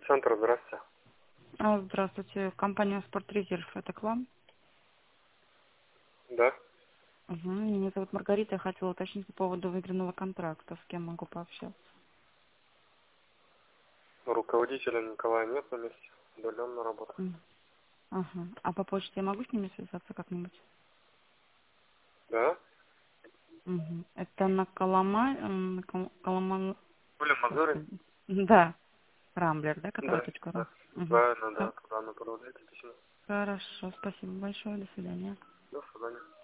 центр, здравствуйте. Здравствуйте, компания «Спортрезерв», это к вам? Да. Угу. Меня зовут Маргарита, я хотела уточнить по поводу выигранного контракта, с кем могу пообщаться. Руководителя Николая нет на месте. Удаленно работа. Ага. А по почте я могу с ними связаться как-нибудь? Да? Угу. Это на Колома... Были Мазурин? Господи. Да, Рамблер, да, который Да. .ру? Да. Угу. Правильно, да. Туда направляйте письмо. Хорошо, спасибо большое, до свидания. До свидания.